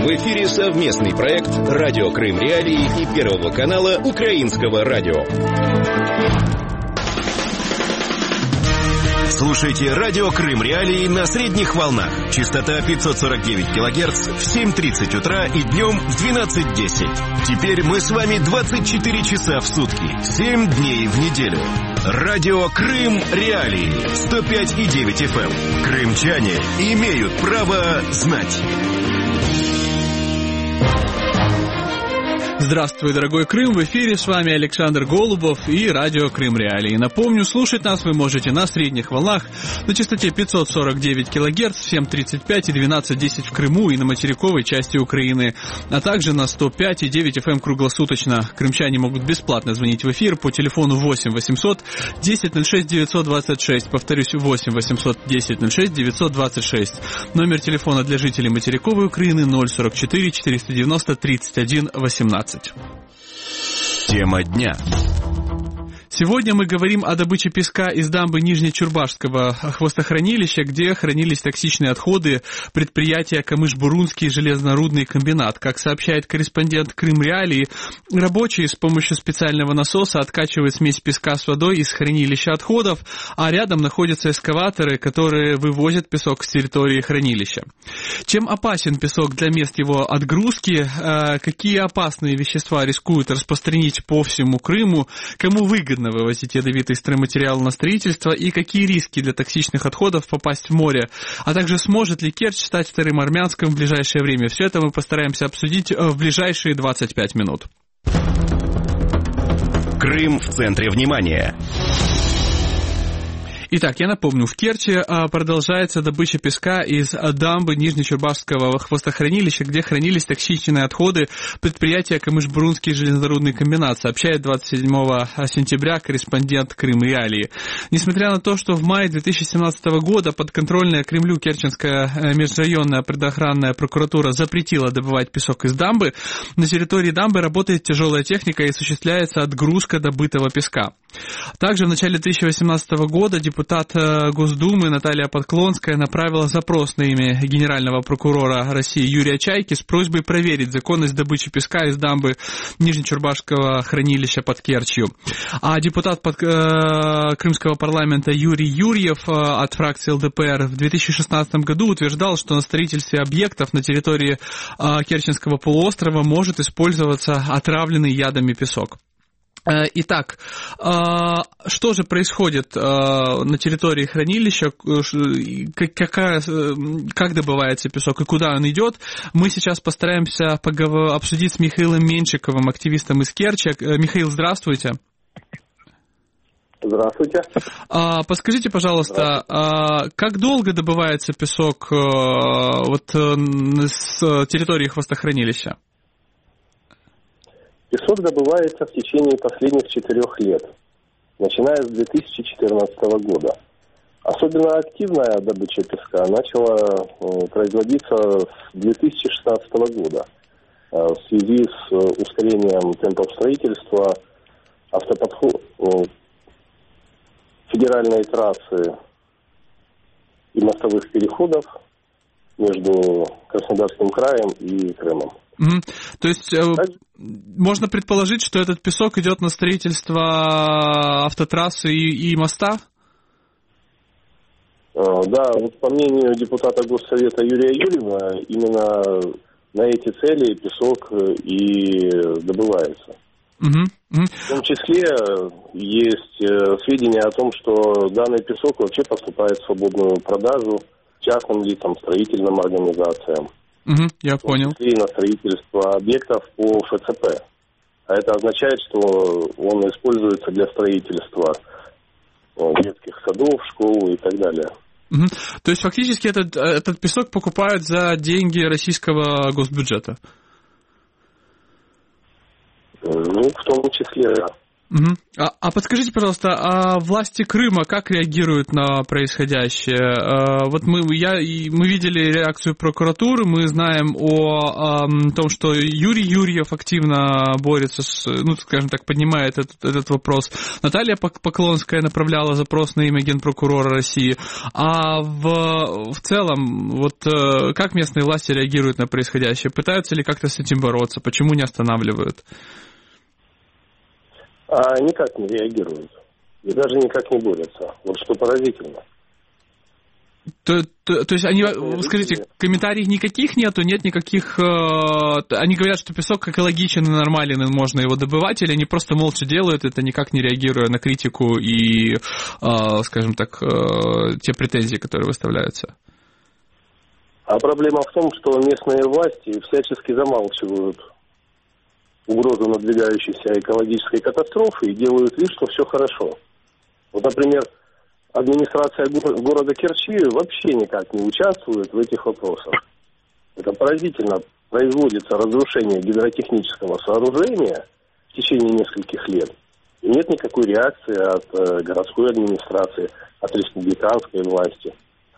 В эфире совместный проект «Радио Крым Реалии» и Первого канала Украинского радио. Слушайте «Радио Крым Реалии» на средних волнах. Частота 549 кГц в 7:30 утра и днем в 12:10. Теперь мы с вами 24 часа в сутки, 7 дней в неделю. «Радио Крым Реалии» 105,9 FM. Крымчане имеют право знать. Здравствуй, дорогой Крым! В эфире с вами Александр Голубов и радио Крым Реалии. Напомню, слушать нас вы можете на средних волнах на частоте 549 кГц в 7:35 и 12:10 в Крыму и на материковой части Украины, а также на 105,9 FM круглосуточно. Крымчане могут бесплатно звонить в эфир по телефону 8 800 10 06 926. Повторюсь, 8 800 10 06 926. Номер телефона для жителей материковой Украины 044 490 31 18. Тема дня. Сегодня мы говорим о добыче песка из дамбы Нижнечурбашского хвостохранилища, где хранились токсичные отходы предприятия Камыш-Бурунский железнорудный комбинат. Как сообщает корреспондент Крым Реалии, рабочие с помощью специального насоса откачивают смесь песка с водой из хранилища отходов, а рядом находятся эскаваторы, которые вывозят песок с территории хранилища. Чем опасен песок для мест его отгрузки, какие опасные вещества рискуют распространить по всему Крыму, кому выгодно вывозить ядовитый стройматериал на строительство и какие риски для токсичных отходов попасть в море, а также сможет ли Керчь стать вторым Армянском в ближайшее время. Все это мы постараемся обсудить в ближайшие 25 минут. Крым в центре внимания. Итак, я напомню, в Керчи продолжается добыча песка из дамбы Нижнечурбашского хвостохранилища, где хранились токсичные отходы предприятия Камыш-Бурунский железнорудный комбинат, сообщает 27 сентября корреспондент Крым Реалии. Несмотря на то, что в мае 2017 года подконтрольная Кремлю Керченская межрайонная предохранная прокуратура запретила добывать песок из дамбы, на территории дамбы работает тяжелая техника и осуществляется отгрузка добытого песка. Также в начале 2018 года депутат Госдумы Наталья Подклонская направила запрос на имя генерального прокурора России Юрия Чайки с просьбой проверить законность добычи песка из дамбы Нижнечурбашского хранилища под Керчью. А депутат Крымского парламента Юрий Юрьев от фракции ЛДПР в 2016 году утверждал, что на строительстве объектов на территории Керченского полуострова может использоваться отравленный ядами песок. Итак, что же происходит на территории хранилища, как добывается песок и куда он идет, мы сейчас постараемся обсудить с Михаилом Меньшиковым, активистом из Керчи. Михаил, здравствуйте. Здравствуйте. Подскажите, пожалуйста, как долго добывается песок с территории хвостохранилища? Песок добывается в течение последних 4 лет, начиная с 2014 года. Особенно активная добыча песка начала производиться с 2016 года в связи с ускорением темпов строительства федеральной трассы и мостовых переходов между Краснодарским краем и Крымом. То есть можно предположить, что этот песок идет на строительство автотрассы и моста? Да, вот по мнению депутата Госсовета Юрия Юрьева, именно на эти цели песок и добывается. В том числе есть сведения о том, что данный песок вообще поступает в свободную продажу частным лицам, строительным организациям. Я понял. И на строительство объектов по ФЦП. А это означает, что он используется для строительства детских садов, школ и так далее. То есть фактически этот песок покупают за деньги российского госбюджета? В том числе, да. А подскажите, пожалуйста, а власти Крыма как реагируют на происходящее? Вот мы видели реакцию прокуратуры, мы знаем о том, что Юрий Юрьев активно борется скажем так, поднимает этот вопрос. Наталья Поклонская направляла запрос на имя генпрокурора России. А в целом, вот как местные власти реагируют на происходящее? Пытаются ли как-то с этим бороться? Почему не останавливают? Никак не реагируют. И даже никак не борются. Вот что поразительно. То есть они, скажите, комментариев никаких нету, нет никаких... Они говорят, что песок экологичен и нормален, и можно его добывать, или они просто молча делают это, никак не реагируя на критику и, скажем так, те претензии, которые выставляются? А проблема в том, что местные власти всячески замалчивают угрозу надвигающейся экологической катастрофы и делают вид, что все хорошо. Вот, например, администрация города Керчи вообще никак не участвует в этих вопросах. Это поразительно. Производится разрушение гидротехнического сооружения в течение нескольких лет. И нет никакой реакции от городской администрации, от республиканской власти.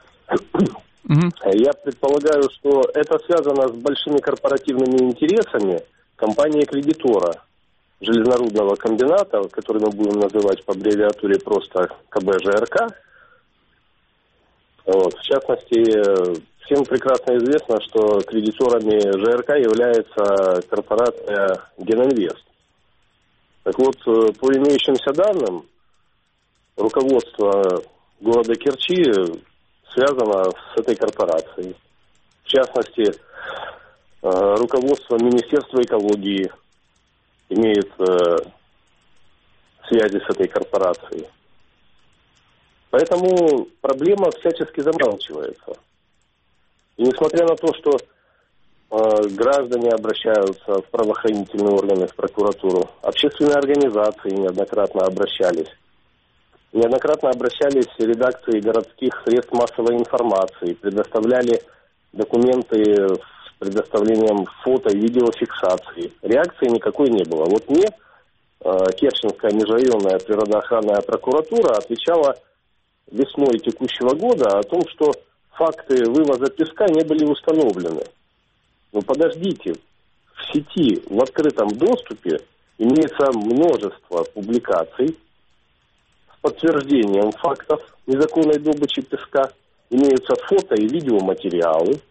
Я предполагаю, что это связано с большими корпоративными интересами компании-кредитора железнорудного комбината, который мы будем называть по аббревиатуре просто КБ-ЖРК. Вот. В частности, всем прекрасно известно, что кредиторами ЖРК является корпорация Генинвест. Так вот, по имеющимся данным, руководство города Керчи связано с этой корпорацией. В частности, руководство Министерства экологии имеет связи с этой корпорацией. Поэтому проблема всячески замалчивается. И несмотря на то, что граждане обращаются в правоохранительные органы, в прокуратуру, общественные организации неоднократно обращались. Неоднократно обращались редакции городских средств массовой информации, предоставляли документы с предоставлением фото и видеофиксации. Реакции никакой не было. Вот мне Керченская межрайонная природоохранная прокуратура отвечала весной текущего года о том, что факты вывоза песка не были установлены. Но подождите, в сети, в открытом доступе имеется множество публикаций с подтверждением фактов незаконной добычи песка, имеются фото и видеоматериалы,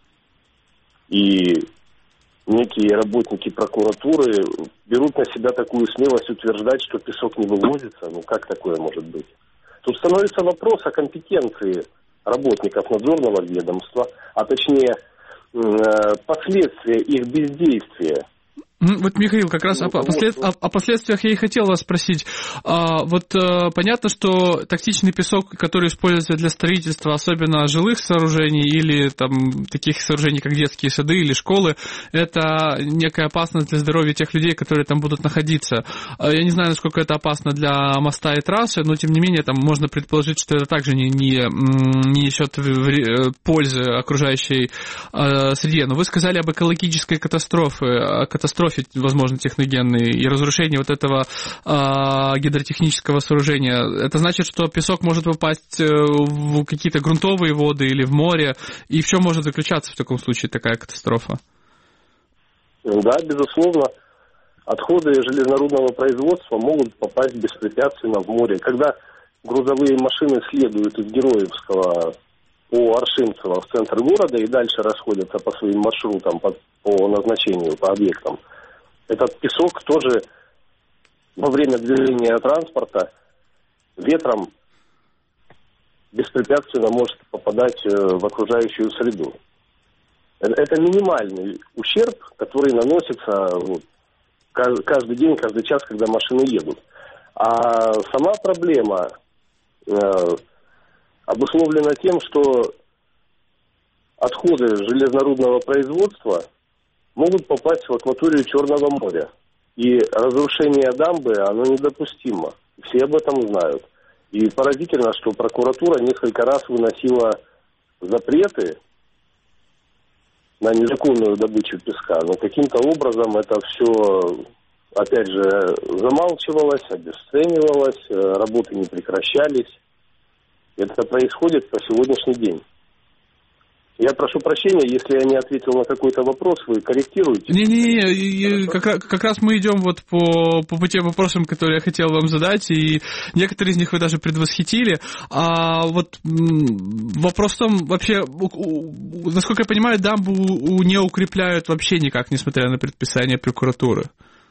и некие работники прокуратуры берут на себя такую смелость утверждать, что песок не вывозится. Ну, как такое может быть? Тут становится вопрос о компетенции работников надзорного ведомства, а точнее последствия их бездействия. Вот, Михаил, как раз о последствиях я и хотел вас спросить. Понятно, что токсичный песок, который используется для строительства, особенно жилых сооружений или там таких сооружений, как детские сады или школы, это некая опасность для здоровья тех людей, которые там будут находиться. Я не знаю, насколько это опасно для моста и трассы, но тем не менее там можно предположить, что это также не несет пользы окружающей среде. Но вы сказали об экологической катастрофе, возможно, техногенной, и разрушении вот этого гидротехнического сооружения. Это значит, что песок может попасть в какие-то грунтовые воды или в море, и в чем может заключаться в таком случае такая катастрофа? Да, безусловно. Отходы железнорудного производства могут попасть беспрепятственно в море. Когда грузовые машины следуют из Героевского по Аршинцево в центр города и дальше расходятся по своим маршрутам, по назначению, по объектам, этот песок тоже во время движения транспорта ветром беспрепятственно может попадать в окружающую среду. Это минимальный ущерб, который наносится каждый день, каждый час, когда машины едут. А сама проблема обусловлена тем, что отходы железнорудного производства могут попасть в акваторию Черного моря. И разрушение дамбы, оно недопустимо. Все об этом знают. И поразительно, что прокуратура несколько раз выносила запреты на незаконную добычу песка, но каким-то образом это все опять же, замалчивалось, обесценивалось, работы не прекращались. Это происходит по сегодняшний день. Я прошу прощения, если я не ответил на какой-то вопрос, вы корректируете. Не-не-не, как раз мы идем вот по тем вопросам, которые я хотел вам задать, и некоторые из них вы даже предвосхитили. А вот вопрос в том, вообще, насколько я понимаю, дамбу не укрепляют вообще никак, несмотря на предписание прокуратуры.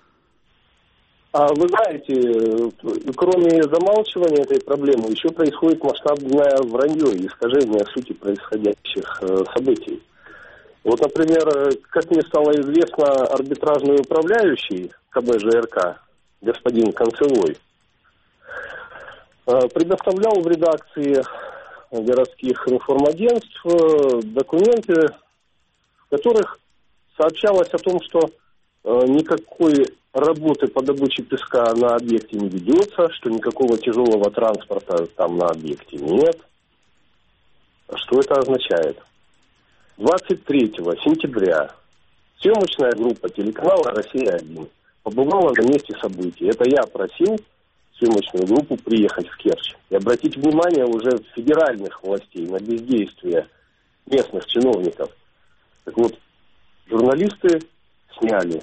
Вы знаете, кроме замалчивания этой проблемы, еще происходит масштабное вранье и искажение сути происходящих событий. Вот, например, как мне стало известно, арбитражный управляющий КБ ЖРК, господин Концевой, предоставлял в редакции городских информагентств документы, в которых сообщалось о том, что никакой работы по добыче песка на объекте не ведется, что никакого тяжелого транспорта там на объекте нет. Что это означает? 23 сентября съемочная группа телеканала «Россия-1» побывала на месте событий. Это я просил съемочную группу приехать в Керчь и обратить внимание уже федеральных властей на бездействие местных чиновников. Так вот, журналисты сняли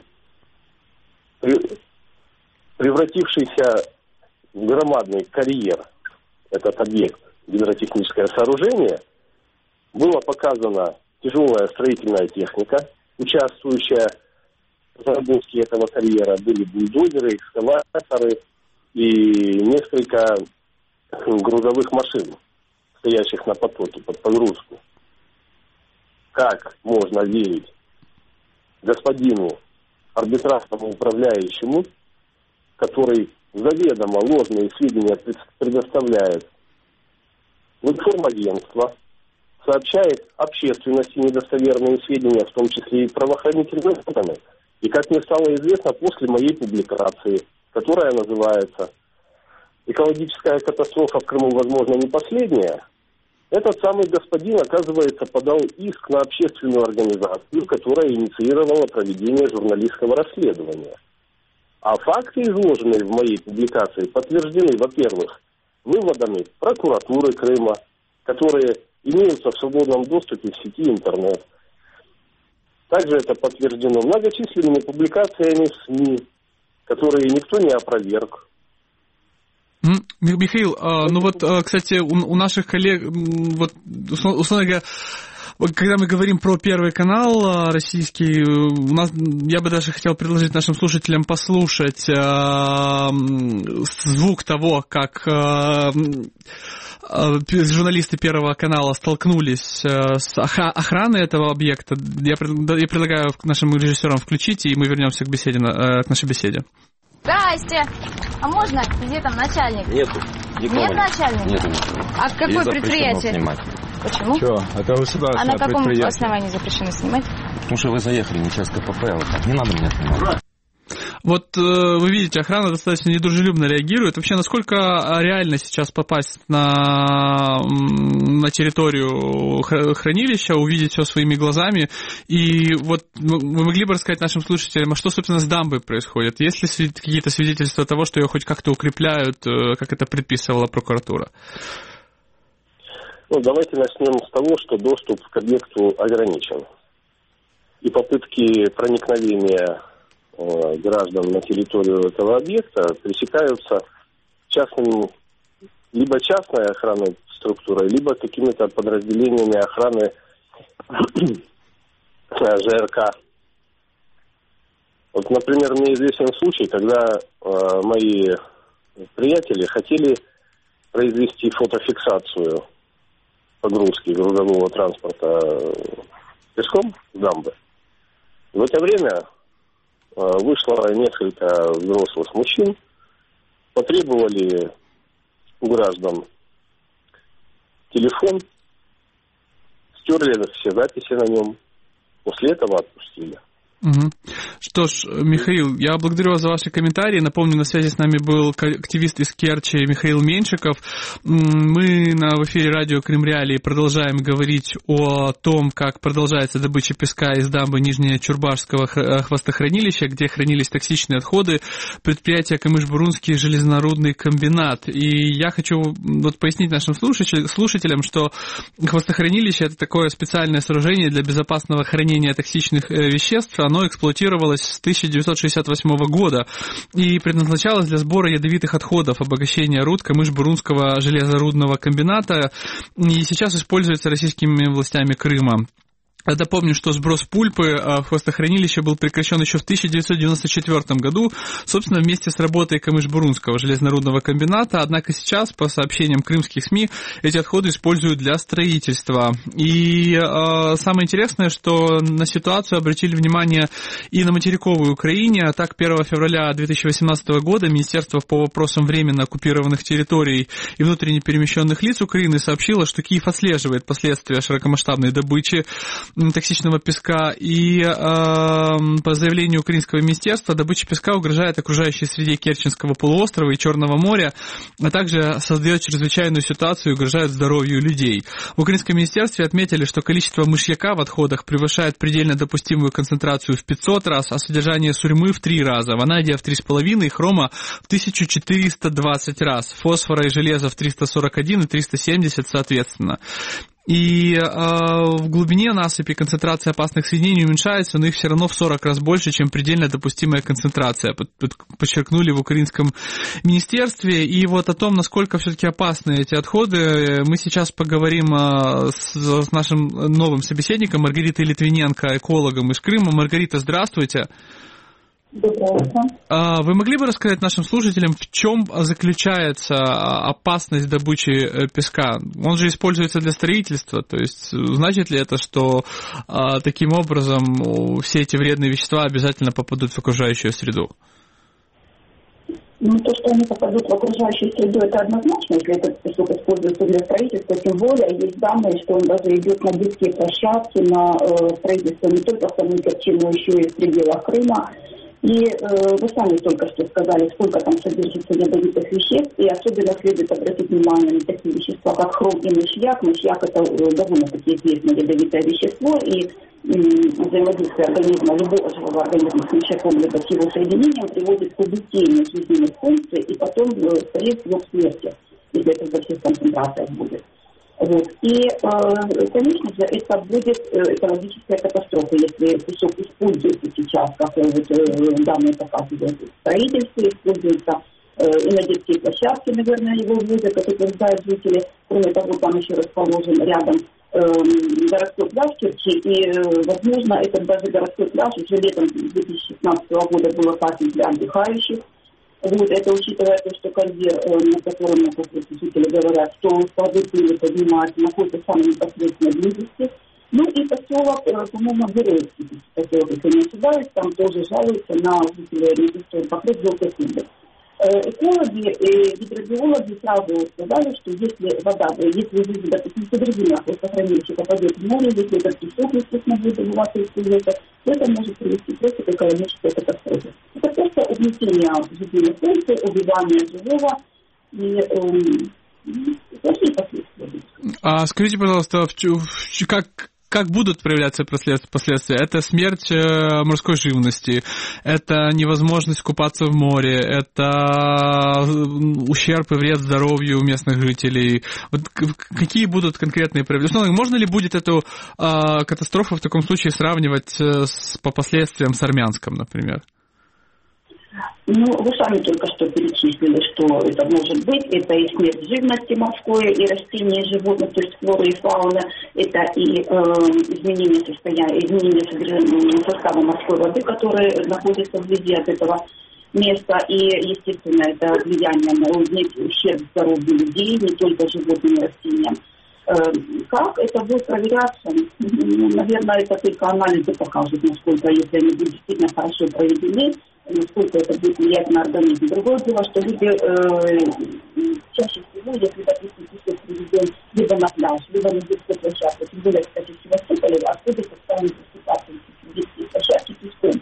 превратившийся в громадный карьер этот объект, гидротехническое сооружение. Была показана тяжелая строительная техника, участвующая в разработке этого карьера. Были бульдозеры, экскаваторы и несколько грузовых машин, стоящих на потоке под погрузку. Как можно верить господину арбитражному управляющему, который заведомо ложные сведения предоставляет в информагентство, сообщает общественности недостоверные сведения, в том числе и правоохранительным органам. И, как мне стало известно, после моей публикации, которая называется «Экологическая катастрофа в Крыму, возможно, не последняя», этот самый господин, оказывается, подал иск на общественную организацию, которая инициировала проведение журналистского расследования. А факты, изложенные в моей публикации, подтверждены, во-первых, выводами прокуратуры Крыма, которые имеются в свободном доступе в сети интернет. Также это подтверждено многочисленными публикациями в СМИ, которые никто не опроверг. Михаил, ну вот, кстати, у наших коллег, вот, условно говоря, когда мы говорим про Первый канал российский, у нас, я бы даже хотел предложить нашим слушателям послушать звук того, как журналисты Первого канала столкнулись с охраной этого объекта. Я предлагаю нашим режиссерам включить, и мы вернемся к нашей беседе. Здрасте. А можно? Где там начальник? Нету. Нет начальника? Нету. А какое предприятие? Снимать. Почему? Что? Это государственное предприятие. А на каком основании запрещено снимать? Потому что вы заехали не через КПП, вот так. Не надо меня снимать. Вот вы видите, охрана достаточно недружелюбно реагирует. Вообще, насколько реально сейчас попасть на территорию хранилища, увидеть все своими глазами? И вот вы могли бы рассказать нашим слушателям, а что, собственно, с дамбой происходит? Есть ли какие-то свидетельства того, что ее хоть как-то укрепляют, как это предписывала прокуратура? Ну, давайте начнем с того, что доступ к объекту ограничен. И попытки проникновения граждан на территорию этого объекта пресекаются либо частной охранной структурой, либо какими-то подразделениями охраны ЖРК. Вот, например, мне известен случай, когда мои приятели хотели произвести фотофиксацию погрузки грузового транспорта песком с дамбы. В это время вышло несколько взрослых мужчин, потребовали у граждан телефон, стерли все записи на нем, после этого отпустили. Угу. Что ж, Михаил, я благодарю вас за ваши комментарии. Напомню, на связи с нами был активист из Керчи Михаил Меньшиков. Мы в эфире радио Крым Реалии продолжаем говорить о том, как продолжается добыча песка из дамбы Нижнечурбашского хвостохранилища, где хранились токсичные отходы предприятия Камыш-Бурунский железнорудный комбинат. И я хочу пояснить нашим слушателям, что хвостохранилище – это такое специальное сооружение для безопасного хранения токсичных веществ. Оно эксплуатировалось с 1968 года и предназначалось для сбора ядовитых отходов, обогащения руд Камыш-Бурунского железорудного комбината, и сейчас используется российскими властями Крыма. Напомню, что сброс пульпы в хвостохранилище был прекращен еще в 1994 году, собственно, вместе с работой Камыш-Бурунского железнорудного комбината, однако сейчас, по сообщениям крымских СМИ, эти отходы используют для строительства. И самое интересное, что на ситуацию обратили внимание и на материковой Украине. Так, 1 февраля 2018 года Министерство по вопросам временно оккупированных территорий и внутренне перемещенных лиц Украины сообщило, что Киев отслеживает последствия широкомасштабной добычи токсичного песка, и по заявлению украинского министерства добыча песка угрожает окружающей среде Керченского полуострова и Черного моря, а также создает чрезвычайную ситуацию и угрожает здоровью людей. В украинском министерстве отметили, что количество мышьяка в отходах превышает предельно допустимую концентрацию в 500 раз, а содержание сурьмы в 3 раза, ванадия в 3,5 и хрома в 1420 раз, фосфора и железа в 341 и 370 соответственно. И в глубине насыпи концентрация опасных соединений уменьшается, но их все равно в 40 раз больше, чем предельно допустимая концентрация, подчеркнули в украинском министерстве. И вот о том, насколько все-таки опасны эти отходы, мы сейчас поговорим с нашим новым собеседником Маргаритой Литвиненко, экологом из Крыма. Маргарита, здравствуйте. Вы могли бы рассказать нашим слушателям, в чем заключается опасность добычи песка? Он же используется для строительства, то есть значит ли это, что таким образом все эти вредные вещества обязательно попадут в окружающую среду? Ну, то, что они попадут в окружающую среду, это однозначно, если этот песок используется для строительства, тем более есть данные, что он даже идет на детские площадки, на строительство не только в самой Керчи, но еще и в пределах Крыма. И вы сами только что сказали, сколько там содержится ядовитых веществ, и особенно следует обратить внимание на такие вещества, как хром и мышьяк. Мышьяк – это довольно-таки известное ядовитое вещество, и взаимодействие организма, любого живого организма с мышьяком, либо с его соединением приводит к убытию жизненных функций, и потом скорее всего к смерти, если это в больших концентрациях будет. Вот. И, конечно же, это будет экологическая катастрофа, если песок используется сейчас, как данные показывают, в строительстве используется, и на детские площадки, наверное, его вводят, как утверждают жители. Кроме того, там еще расположен рядом городской пляж Керчи, и, возможно, этот даже городской пляж уже летом 2016 года был опасен для отдыхающих. Вот, это учитывая то, что карьер, на котором, как жители говорят, что склады пыли поднимаются, находится в самой непосредственной близости. Ну и поселок, по-моему, Героевский поселок, если не ошибаюсь, там тоже жалуются на жителей, что он покрыт желтой пылью. Экологи и гидрогеологи сразу сказали, что если вода, если, допустим, содержимое хвостохранилища попадет в море, если этот песок, естественно, будет добываться из то это может привести просто к экологической катастрофе. Это просто угнетение жизненных функций, убивание живого и плохие последствия. Скажите, пожалуйста, как будут проявляться последствия? Это смерть морской живности, это невозможность купаться в море, это ущерб и вред здоровью местных жителей. Вот какие будут конкретные проявления? Можно ли будет эту катастрофу в таком случае сравнивать по последствиям с Армянском, например? Ну, вы сами только что перечислили, что это может быть. Это и смерть живности морской, и растений, и животных, то есть флоры и фауны. Это и изменение состава морской воды, которая находится вблизи от этого места. И, естественно, это влияние на ущерб здоровью людей, не только животным и растениям. Как это будет проверяться? Ну, наверное, это только анализы покажут, насколько, если они будут действительно хорошо проведены, насколько это будет влиять на организм. Другое дело, что люди чаще всего, если, допустим, песок приведен либо на пляж, либо на детской площадке, тем более, кстати, в Севастополе, особенно станут засыпаться детские площадки песком.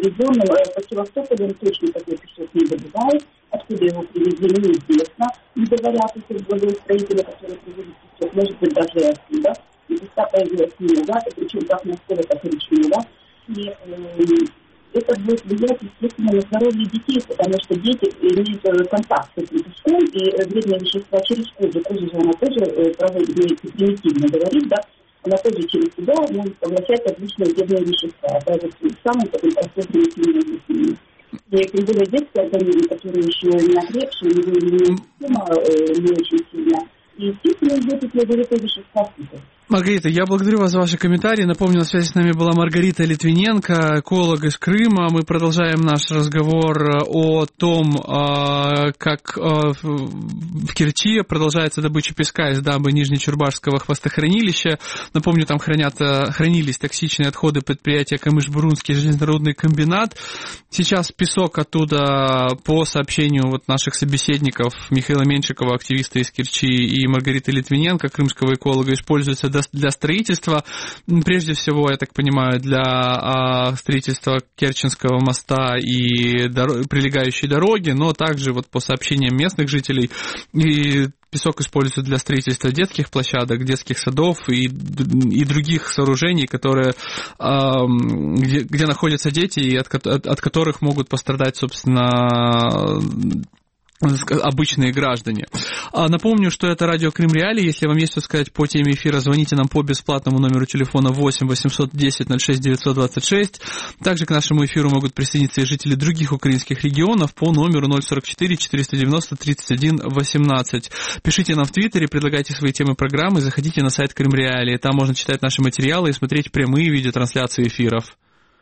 привезенным. По Севастополю точно такой песок не добывают. Откуда его привезли, неизвестно. Не говорят эти градостроители, которые привезли песок, может быть, даже отсюда. И песка появилась много, причем как морского, так и речного. И это будет влиять, естественно, на здоровье детей, потому что дети имеют контакт с этим песком, и вредные вещества через кожу. Кожа же она тоже проводит, примитивно говорит, да, она тоже через себя может поглощать различные вредные вещества. Даже самым таким простым и тем более детский организм, который еще не окрепший, не очень сильно. И, естественно, идет эти вредные вещества. Маргарита, я благодарю вас за ваши комментарии. Напомню, на связи с нами была Маргарита Литвиненко, эколог из Крыма. Мы продолжаем наш разговор о том, как в Керчи продолжается добыча песка из дамбы Нижнечурбашского хвостохранилища. Напомню, там хранились токсичные отходы предприятия Камыш-Бурунский железнодородный комбинат. Сейчас песок оттуда, по сообщению вот наших собеседников Михаила Меньшикова, активиста из Керчи, и Маргариты Литвиненко, крымского эколога, используется для строительства, прежде всего, я так понимаю, для строительства Керченского моста и прилегающей дороги, но также вот по сообщениям местных жителей и песок используется для строительства детских площадок, детских садов и других сооружений, которые, где находятся дети и от которых могут пострадать, собственно, обычные граждане. Напомню, что это радио Крым Реалии. Если вам есть что сказать по теме эфира, звоните нам по бесплатному номеру телефона 8 810 06 926. Также к нашему эфиру могут присоединиться и жители других украинских регионов по номеру 044 490 31 18. Пишите нам в Твиттере, предлагайте свои темы программы, заходите на сайт Крым Реалии. Там можно читать наши материалы и смотреть прямые видеотрансляции эфиров.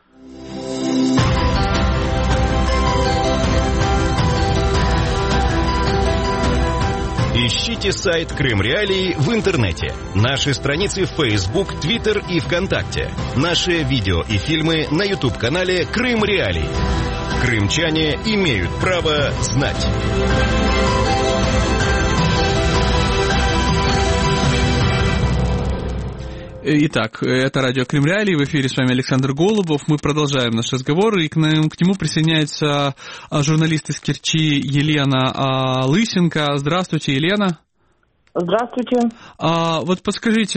Ищите сайт Крым Реалии в интернете. Наши страницы в Facebook, Twitter и ВКонтакте. Наши видео и фильмы на YouTube-канале Крым Реалии. Крымчане имеют право знать. Итак, это радио Крым Реалии, в эфире с вами Александр Голубов. Мы продолжаем наш разговор, и к нему присоединяется журналист из Керчи Елена Лысенко. Здравствуйте, Елена. Здравствуйте. Вот подскажите,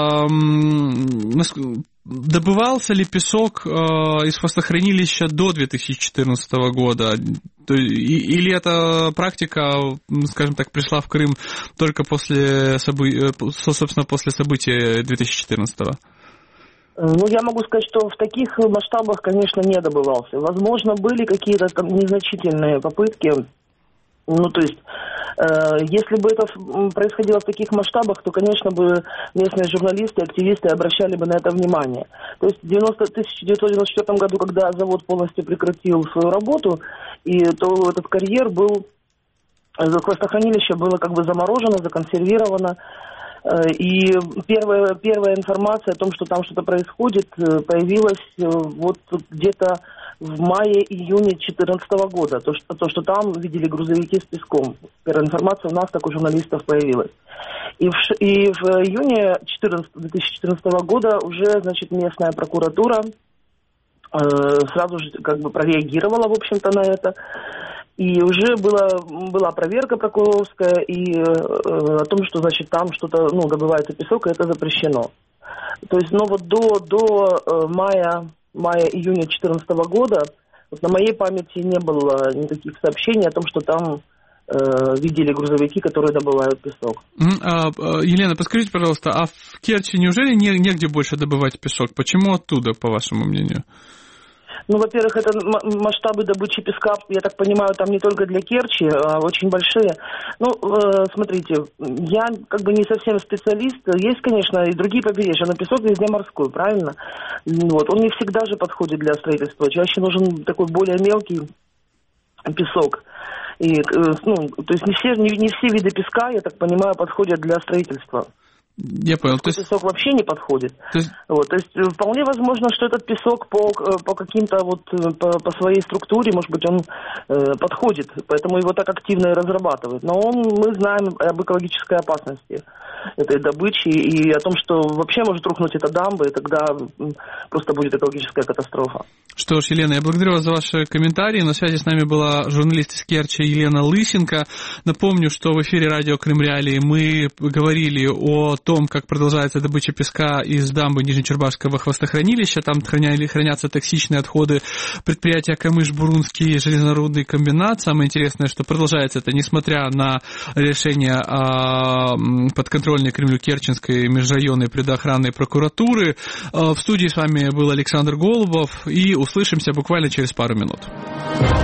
добывался ли песок из хвостохранилища до 2014 года? Или эта практика, скажем так, пришла в Крым только после событий 2014 года? Ну, я могу сказать, что в таких масштабах, конечно, не добывался. Возможно, были какие-то там незначительные попытки. Ну, то есть, если бы это происходило в таких масштабах, то, конечно, бы местные журналисты, активисты обращали бы на это внимание. То есть в 1994 году, когда завод полностью прекратил свою работу, и то этот карьер был, хвостохранилище было как бы заморожено, законсервировано. И первая информация о том, что там что-то происходит, появилась вот где-то в мае-июне 2014 года. То, что там видели грузовики с песком. Первая информация у нас, как у журналистов, появилась. И в июне 2014 года уже, значит, местная прокуратура сразу же как бы прореагировала, в общем-то, на это. И уже была проверка прокурорская и о том, что, значит, там что-то, добывается песок, и это запрещено. То есть, вот до мая-июня 2014 года вот на моей памяти не было никаких сообщений о том, что там видели грузовики, которые добывают песок. Елена, подскажите, пожалуйста, а в Керчи неужели негде больше добывать песок? Почему оттуда, по вашему мнению? Ну, во-первых, это масштабы добычи песка, я так понимаю, там не только для Керчи, а очень большие. Ну, смотрите, я как бы не совсем специалист. Есть, конечно, и другие побережья, но песок везде морской, правильно? Вот. Он не всегда же подходит для строительства. Чаще нужен такой более мелкий песок. И, то есть не все виды песка, я так понимаю, подходят для строительства. Я понял. То есть песок вообще не подходит. То есть вполне возможно, что этот песок по каким-то по своей структуре, может быть, он подходит, поэтому его так активно и разрабатывают. Но мы знаем об экологической опасности этой добычи и о том, что вообще может рухнуть эта дамба, и тогда просто будет экологическая катастрофа. Что ж, Елена, я благодарю вас за ваши комментарии. На связи с нами была журналист из Керчи Елена Лысенко. Напомню, что в эфире радио Крым Реалии мы говорили о том, как продолжается добыча песка из дамбы Нижнечурбашского хвостохранилища. Там хранятся токсичные отходы предприятия Камыш-Бурунский железнорудный комбинат. Самое интересное, что продолжается это несмотря на решение подконтрольной Кремлю Керченской межрайонной предохранной прокуратуры. В студии с вами был Александр Голубов, и услышимся буквально через пару минут.